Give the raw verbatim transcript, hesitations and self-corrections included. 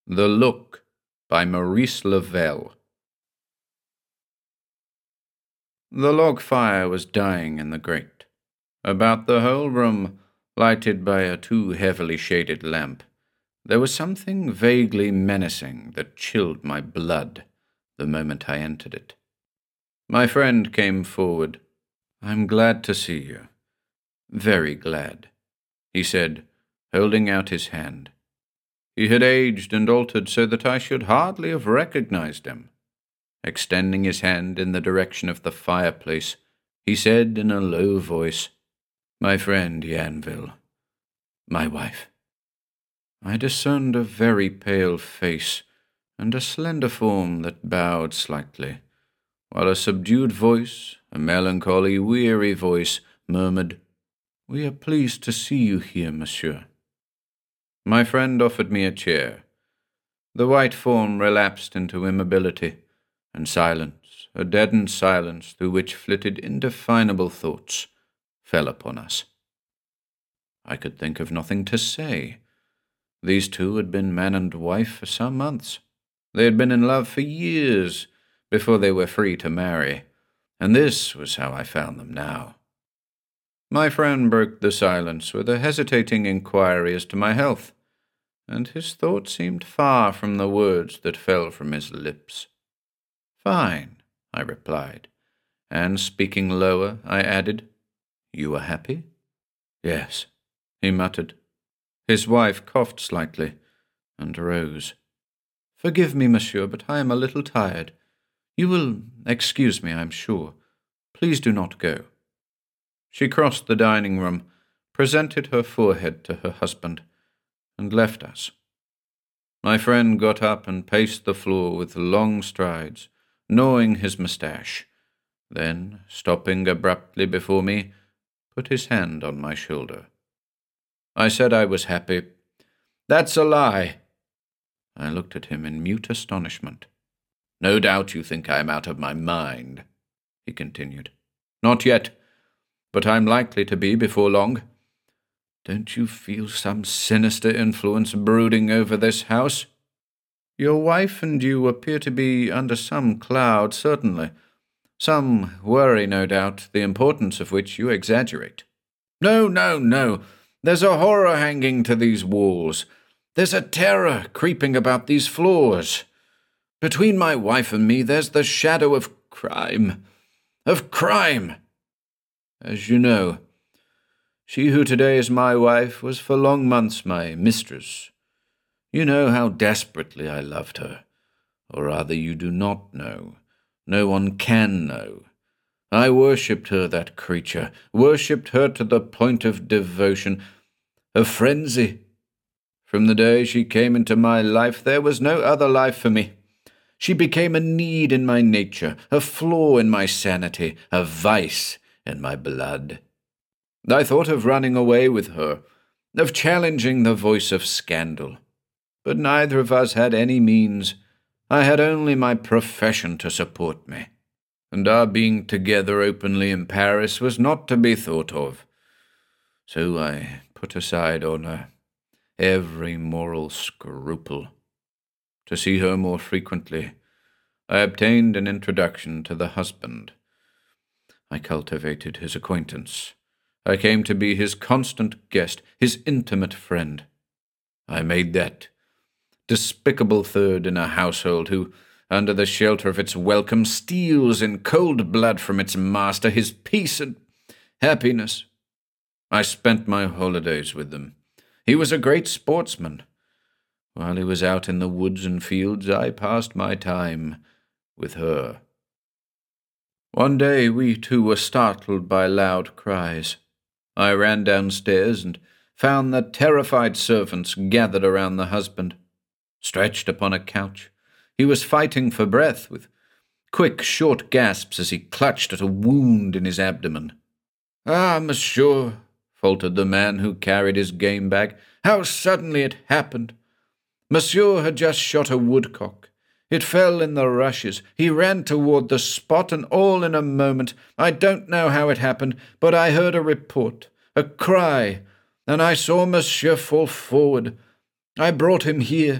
The Look by Maurice Lavelle. The log fire was dying in the grate. About the whole room, lighted by a too heavily shaded lamp, there was something vaguely menacing that chilled my blood the moment I entered it. My friend came forward. "I'm glad to see you. Very glad," he said, holding out his hand. He had aged and altered so that I should hardly have recognized him. Extending his hand in the direction of the fireplace, he said in a low voice, "My friend Yanville, my wife." I discerned a very pale face and a slender form that bowed slightly, while a subdued voice, a melancholy, weary voice, murmured, "We are pleased to see you here, monsieur." My friend offered me a chair. The white form relapsed into immobility, and silence, a deadened silence through which flitted indefinable thoughts, fell upon us. I could think of nothing to say. These two had been man and wife for some months. They had been in love for years before they were free to marry, and this was how I found them now. My friend broke the silence with a hesitating inquiry as to my health, and his thoughts seemed far from the words that fell from his lips. "Fine," I replied, and speaking lower, I added, "You are happy?" "Yes," he muttered. His wife coughed slightly and rose. "Forgive me, monsieur, but I am a little tired. You will excuse me, I am sure. Please do not go." She crossed the dining room, presented her forehead to her husband, and left us. My friend got up and paced the floor with long strides, gnawing his moustache. Then, stopping abruptly before me, put his hand on my shoulder. I said I was happy. "That's a lie." I looked at him in mute astonishment. "No doubt you think I am out of my mind," he continued. "Not yet, but I'm likely to be before long. Don't you feel some sinister influence brooding over this house? Your wife and you appear to be under some cloud, certainly. Some worry, no doubt, the importance of which you exaggerate." "No, no, no. There's a horror hanging to these walls. There's a terror creeping about these floors. Between my wife and me there's the shadow of crime. Of crime. As you know, she who today is my wife was for long months my mistress. You know how desperately I loved her. Or rather, you do not know. No one can know. I worshipped her, that creature, worshipped her to the point of devotion, of frenzy. From the day she came into my life, there was no other life for me. She became a need in my nature, a flaw in my sanity, a vice in my blood. I thought of running away with her, of challenging the voice of scandal. But neither of us had any means. I had only my profession to support me, and our being together openly in Paris was not to be thought of. So I put aside honor, every moral scruple. To see her more frequently, I obtained an introduction to the husband. I cultivated his acquaintance. I came to be his constant guest, his intimate friend. I made that despicable third in a household who, under the shelter of its welcome, steals in cold blood from its master his peace and happiness. I spent my holidays with them. He was a great sportsman. While he was out in the woods and fields, I passed my time with her. One day we two were startled by loud cries. I ran downstairs and found the terrified servants gathered around the husband. Stretched upon a couch, he was fighting for breath, with quick, short gasps as he clutched at a wound in his abdomen. "Ah, monsieur," faltered the man who carried his game bag, "how suddenly it happened. Monsieur had just shot a woodcock. It fell in the rushes. He ran toward the spot, and all in a moment. I don't know how it happened, but I heard a report, a cry, and I saw monsieur fall forward. I brought him here.